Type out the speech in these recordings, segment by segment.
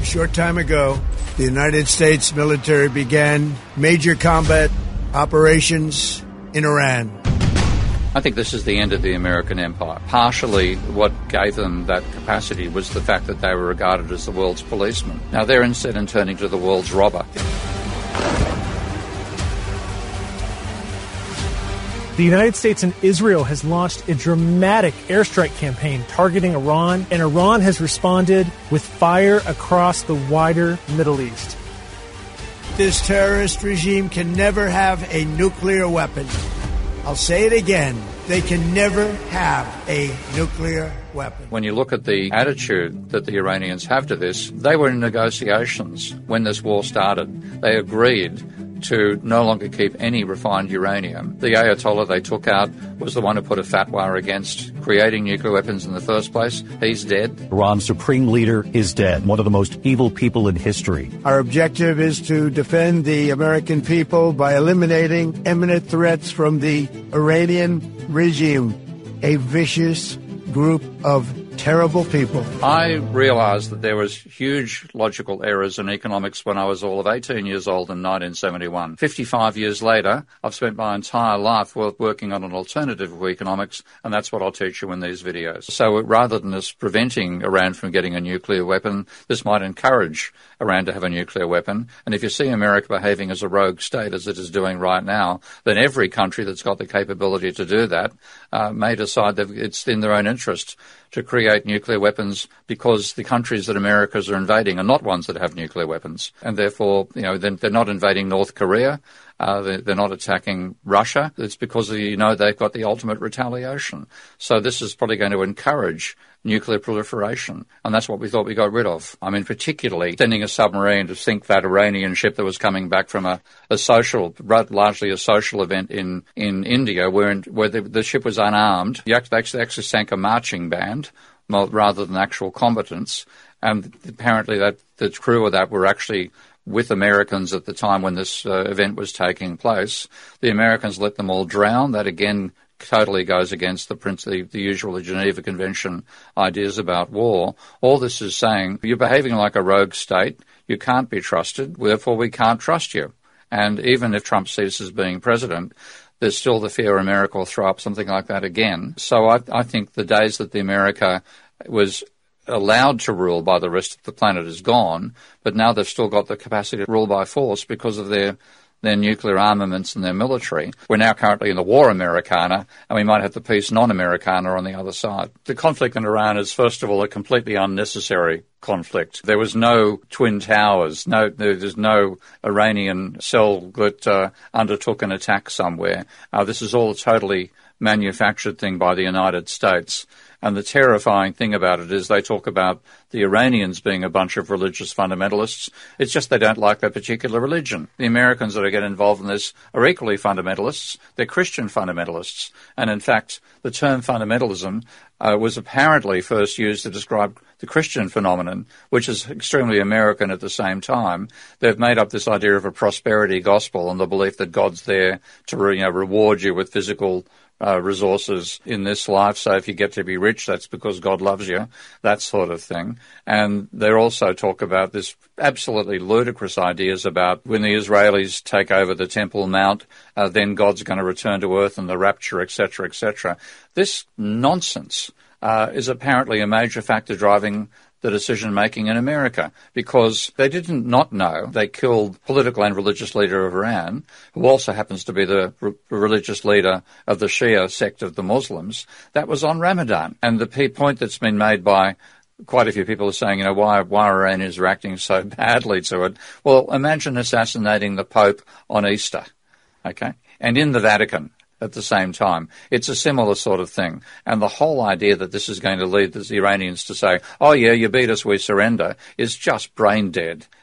short time ago, the United States military began major combat operations in Iran. I think this is the end of the American empire. Partially what gave them that capacity was the fact that they were regarded as the world's policemen. Now they're instead turning to the world's robber. The United States and Israel has launched a dramatic airstrike campaign targeting Iran, and Iran has responded with fire across the wider Middle East. This terrorist regime can never have a nuclear weapon. I'll say it again. They can never have a nuclear weapon. When you look at the attitude that the Iranians have to this, they were in negotiations when this war started. They agreed to no longer keep any refined uranium. The Ayatollah they took out was the one who put a fatwa against creating nuclear weapons in the first place. He's dead. Iran's supreme leader is dead, one of the most evil people in history. Our objective is to defend the American people by eliminating imminent threats from the Iranian regime, a vicious group of terrible people. I realised that there was huge logical errors in economics when I was all of 18 years old in 1971. 55 years later, I've spent my entire life working on an alternative to economics, and that's what I'll teach you in these videos. So rather than us preventing Iran from getting a nuclear weapon, this might encourage Iran to have a nuclear weapon. And if you see America behaving as a rogue state, as it is doing right now, then every country that's got the capability to do that may decide that it's in their own interest to create nuclear weapons, because the countries that Americas are invading are not ones that have nuclear weapons. And therefore, they're not invading North Korea. They're not attacking Russia. It's because, they've got the ultimate retaliation. So this is probably going to encourage nuclear proliferation. And that's what we thought we got rid of. I mean, particularly sending a submarine to sink that Iranian ship that was coming back from largely a social event in India, where the ship was unarmed. They actually sank a marching band rather than actual combatants. And apparently the crew of that were actually with Americans at the time when this event was taking place. The Americans let them all drown. That again totally goes against the usual Geneva Convention ideas about war. All this is saying you're behaving like a rogue state. You can't be trusted. Therefore, we can't trust you. And even if Trump ceases being president, there's still the fear America will throw up something like that again. So I think the days that the America was allowed to rule by the rest of the planet is gone, but now they've still got the capacity to rule by force because of their nuclear armaments and their military. We're now currently in the war Americana, and we might have the peace non-Americana on the other side. The conflict in Iran is, first of all, a completely unnecessary conflict. There was no Twin Towers. There's no Iranian cell that undertook an attack somewhere. This is all a totally manufactured thing by the United States. And the terrifying thing about it is they talk about the Iranians being a bunch of religious fundamentalists. It's just they don't like that particular religion. The Americans that get involved in this are equally fundamentalists. They're Christian fundamentalists. And in fact, the term fundamentalism was apparently first used to describe the Christian phenomenon, which is extremely American at the same time. They've made up this idea of a prosperity gospel and the belief that God's there to reward you with physical resources in this life. So if you get to be rich, that's because God loves you, that sort of thing. And they also talk about this absolutely ludicrous ideas about when the Israelis take over the Temple Mount, then God's going to return to earth and the rapture, etc., etc. This nonsense is apparently a major factor driving the decision-making in America, because they didn't not know they killed political and religious leader of Iran, who also happens to be the religious leader of the Shia sect of the Muslims. That was on Ramadan. And the point that's been made by quite a few people are saying, why Iran is reacting so badly to it. Well, imagine assassinating the Pope on Easter, okay, and in the Vatican at the same time. It's a similar sort of thing. And the whole idea that this is going to lead the Iranians to say, oh yeah, you beat us, we surrender, is just brain dead.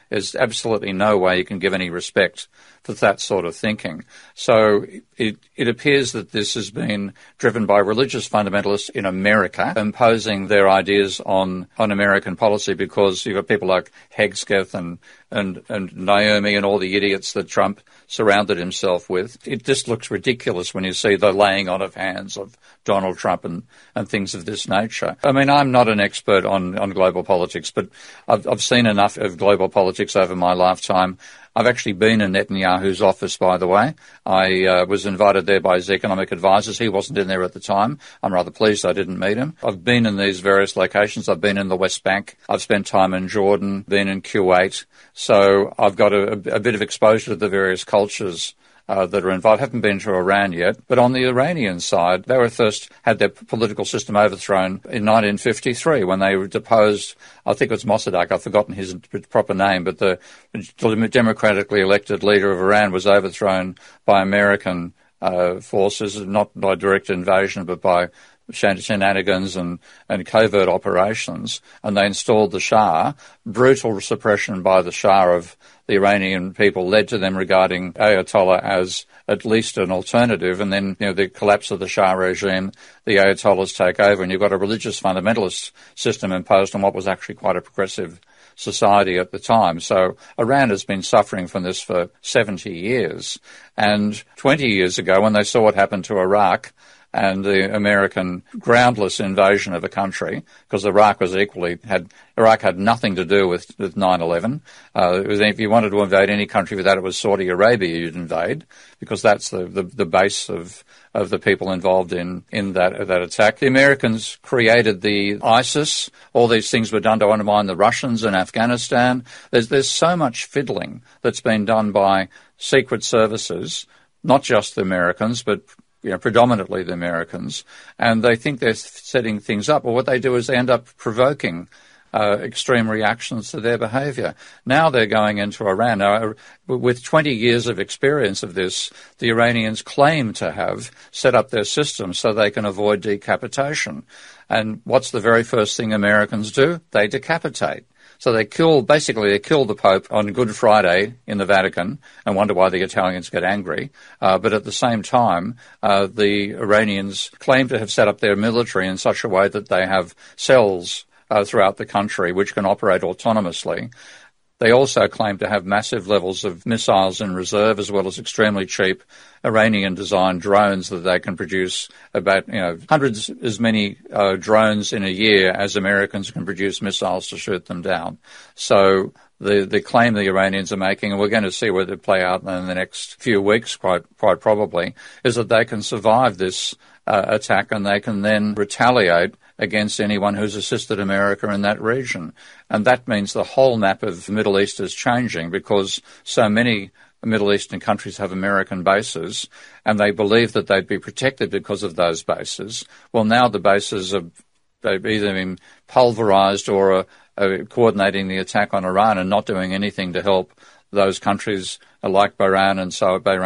There's absolutely no way you can give any respect for that sort of thinking. So it appears that this has been driven by religious fundamentalists in America imposing their ideas on American policy, because you've got people like Hegseth and Naomi and all the idiots that Trump surrounded himself with. It just looks ridiculous when you see the laying on of hands of Donald Trump and things of this nature. I mean, I'm not an expert on global politics, but I've seen enough of global politics over my lifetime. I've actually been in Netanyahu's office, by the way. I was invited there by his economic advisors. He wasn't in there at the time. I'm rather pleased I didn't meet him. I've been in these various locations. I've been in the West Bank. I've spent time in Jordan, been in Kuwait. So I've got a bit of exposure to the various cultures that are involved. I haven't been to Iran yet, but on the Iranian side, they were first had their political system overthrown in 1953 when they deposed, I think it was Mossadegh, I've forgotten his proper name, but the democratically elected leader of Iran was overthrown by American forces, not by direct invasion, but by shenanigans and covert operations, and they installed the Shah. Brutal suppression by the Shah of the Iranian people led to them regarding Ayatollah as at least an alternative, and then the collapse of the Shah regime, the Ayatollahs take over, and you've got a religious fundamentalist system imposed on what was actually quite a progressive society at the time. So Iran has been suffering from this for 70 years, and 20 years ago when they saw what happened to Iraq and the American groundless invasion of a country, because Iraq had nothing to do with 9/11. If you wanted to invade any country with that, it was Saudi Arabia you'd invade, because that's the base of the people involved in that attack. The Americans created the ISIS. All these things were done to undermine the Russians in Afghanistan. There's so much fiddling that's been done by secret services, not just the Americans, but predominantly the Americans, and they think they're setting things up. Well, what they do is they end up provoking extreme reactions to their behaviour. Now they're going into Iran. Now, with 20 years of experience of this, the Iranians claim to have set up their system so they can avoid decapitation. And what's the very first thing Americans do? They decapitate. So they kill the Pope on Good Friday in the Vatican, and wonder why the Italians get angry. But at the same time, the Iranians claim to have set up their military in such a way that they have cells throughout the country which can operate autonomously. They also claim to have massive levels of missiles in reserve, as well as extremely cheap Iranian-designed drones that they can produce about, hundreds as many drones in a year as Americans can produce missiles to shoot them down. So the claim the Iranians are making, and we're going to see whether it play out in the next few weeks, quite probably, is that they can survive this attack and they can then retaliate against anyone who's assisted America in that region. And that means the whole map of the Middle East is changing, because so many Middle Eastern countries have American bases, and they believe that they'd be protected because of those bases. Well, now the bases they've either been pulverized or are coordinating the attack on Iran and not doing anything to help those countries like Bahrain and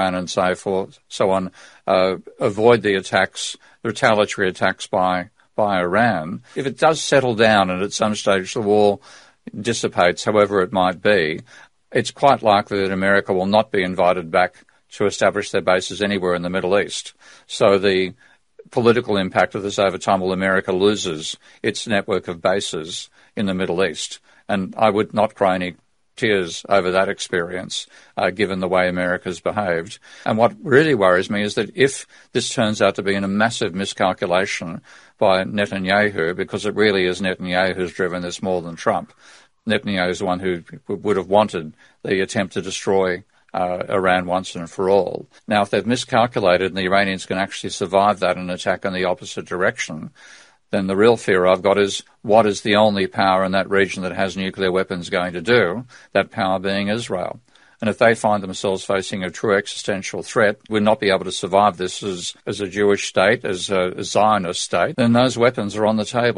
so on, avoid the attacks, the retaliatory attacks by Iran. If it does settle down and at some stage the war dissipates, however it might be, it's quite likely that America will not be invited back to establish their bases anywhere in the Middle East. So the political impact of this over time will America loses its network of bases in the Middle East. And I would not cry any tears over that experience, given the way America's behaved. And what really worries me is that if this turns out to be a massive miscalculation by Netanyahu, because it really is Netanyahu who's driven this more than Trump. Netanyahu is the one who would have wanted the attempt to destroy Iran once and for all. Now, if they've miscalculated and the Iranians can actually survive that and attack in the opposite direction, then the real fear I've got is, what is the only power in that region that has nuclear weapons going to do, that power being Israel? And if they find themselves facing a true existential threat, will not be able to survive this as a Jewish state, as a Zionist state, then those weapons are on the table.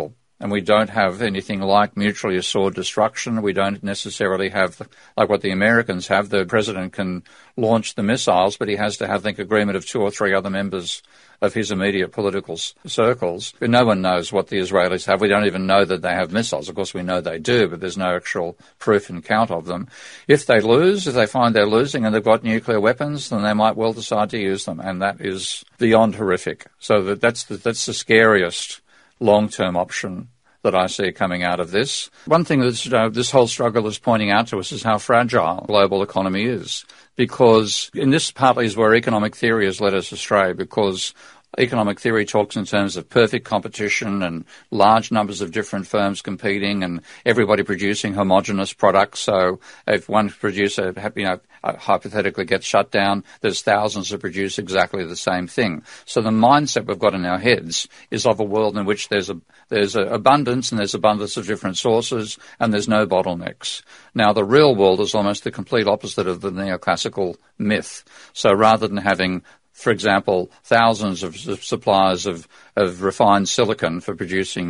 and we don't have anything like mutually assured destruction. We don't necessarily have, like what the Americans have, the president can launch the missiles, but he has to have, I think, agreement of 2 or 3 other members of his immediate political circles. No one knows what the Israelis have. We don't even know that they have missiles. Of course, we know they do, but there's no actual proof and count of them. If they lose, if they find they're losing and they've got nuclear weapons, then they might well decide to use them, and that is beyond horrific. So that's the scariest long-term option that I see coming out of this. One thing that this whole struggle is pointing out to us is how fragile global economy is, because, and this partly is where economic theory has led us astray, because economic theory talks in terms of perfect competition and large numbers of different firms competing and everybody producing homogeneous products. So if one producer, hypothetically gets shut down, there's thousands that produce exactly the same thing. So the mindset we've got in our heads is of a world in which there's abundance, and there's abundance of different sources, and there's no bottlenecks. Now, the real world is almost the complete opposite of the neoclassical myth. So rather than having, for example, thousands of suppliers of refined silicon for producing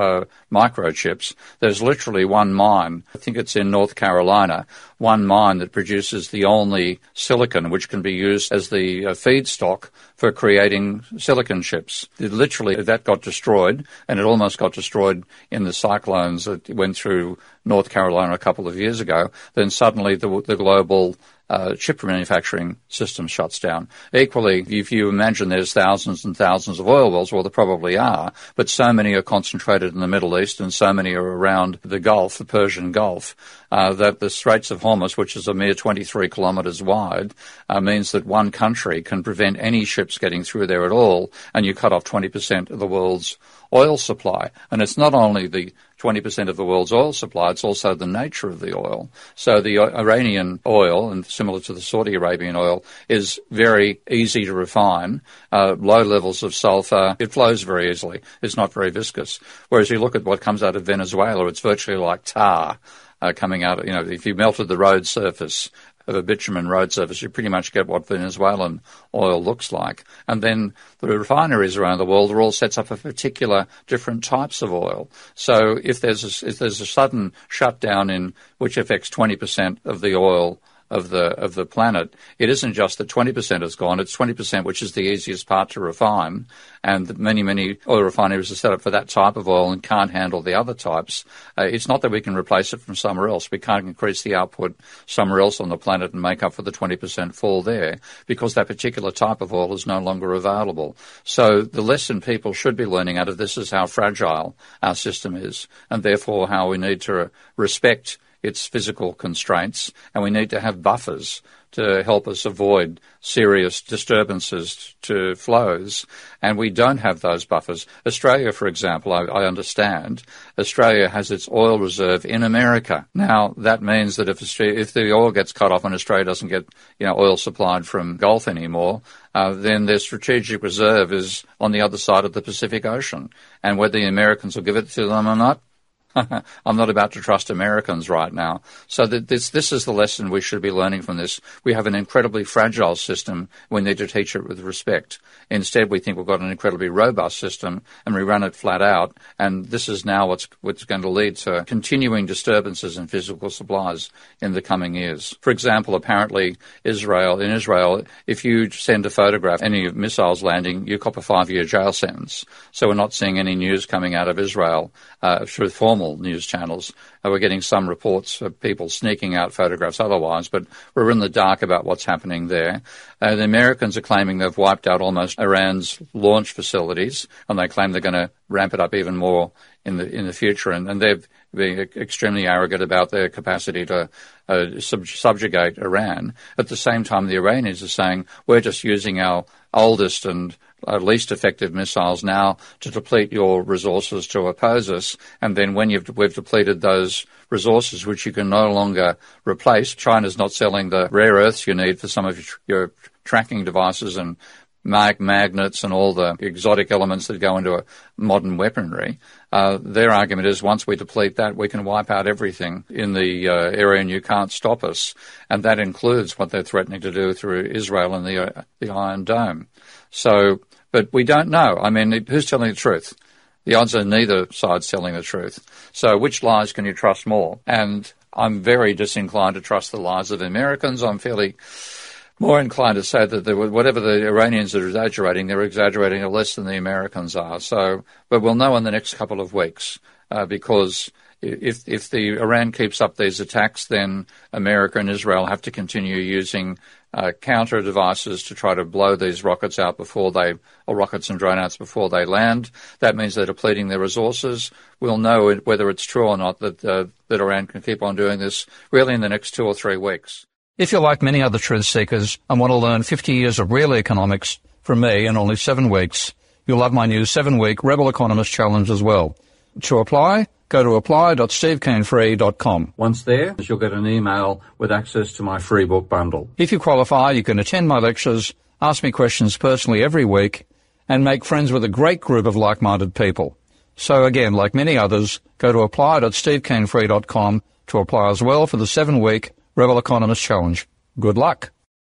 microchips, there's literally one mine, I think it's in North Carolina, one mine that produces the only silicon which can be used as the feedstock for creating silicon chips. Literally, that got destroyed, and it almost got destroyed in the cyclones that went through North Carolina a couple of years ago. Then suddenly the global chip manufacturing system shuts down. Equally, if you imagine there's thousands and thousands of oil wells, well, there probably are, but so many are concentrated in the Middle East and so many are around the Gulf, the Persian Gulf, that the Straits of Hormuz, which is a mere 23 kilometres wide, means that one country can prevent any ships getting through there at all, and you cut off 20% of the world's oil supply. And it's not only the 20% of the world's oil supply, it's also the nature of the oil. So the Iranian oil, and similar to the Saudi Arabian oil, is very easy to refine, low levels of sulfur. It flows very easily. It's not very viscous. Whereas you look at what comes out of Venezuela, it's virtually like tar coming out. If you melted the road surface of a bitumen road surface, you pretty much get what Venezuelan oil looks like. And then the refineries around the world are all set up for particular different types of oil. So if there's a sudden shutdown in which affects 20% of the oil of the planet, it isn't just that 20% is gone, it's 20% which is the easiest part to refine, and many oil refineries are set up for that type of oil and can't handle the other types. It's not that we can replace it from somewhere else. We can't increase the output somewhere else on the planet and make up for the 20% fall there, because that particular type of oil is no longer available. So the lesson people should be learning out of this is how fragile our system is, and therefore how we need to respect its physical constraints, and we need to have buffers to help us avoid serious disturbances to flows, and we don't have those buffers. Australia, for example, I understand, Australia has its oil reserve in America. Now, that means that if the oil gets cut off and Australia doesn't get oil supplied from Gulf anymore, then their strategic reserve is on the other side of the Pacific Ocean, and whether the Americans will give it to them or not, I'm not about to trust Americans right now. So this is the lesson we should be learning from this. We have an incredibly fragile system. We need to teach it with respect. Instead, we think we've got an incredibly robust system, and we run it flat out. And this is now what's going to lead to continuing disturbances in physical supplies in the coming years. For example, apparently in Israel, if you send a photograph of any missiles landing, you cop a 5-year jail sentence. So we're not seeing any news coming out of Israel through formal news channels. We're getting some reports of people sneaking out photographs otherwise, but we're in the dark about what's happening there. The Americans are claiming they've wiped out almost Iran's launch facilities, and they claim they're going to ramp it up even more in the future, and they've been extremely arrogant about their capacity to subjugate Iran. At the same time, the Iranians are saying, we're just using our oldest and least effective missiles now to deplete your resources to oppose us, and then when we've depleted those resources which you can no longer replace, China's not selling the rare earths you need for some of your tracking devices and magnets and all the exotic elements that go into a modern weaponry. Their argument is once we deplete that, we can wipe out everything in the area and you can't stop us. And that includes what they're threatening to do through Israel and the Iron Dome. So, but we don't know. I mean, who's telling the truth? The odds are neither side's telling the truth. So which lies can you trust more? And I'm very disinclined to trust the lies of the Americans. I'm fairly more inclined to say that whatever the Iranians are exaggerating, they're exaggerating less than the Americans are. So, but we'll know in the next couple of weeks, because if the Iran keeps up these attacks, then America and Israel have to continue using counter devices to try to blow these rockets out or rockets and drone outs before they land. That means they're depleting their resources. We'll know whether it's true or not that Iran can keep on doing this really in the next 2 or 3 weeks. If you're like many other truth seekers and want to learn 50 years of real economics from me in only 7 weeks, you'll love my new 7-week Rebel Economist Challenge as well. To apply, go to apply.stevekeenfree.com. Once there, you'll get an email with access to my free book bundle. If you qualify, you can attend my lectures, ask me questions personally every week, and make friends with a great group of like-minded people. So again, like many others, go to apply.stevekeenfree.com to apply as well for the 7-week Rebel Economist Challenge. Good luck.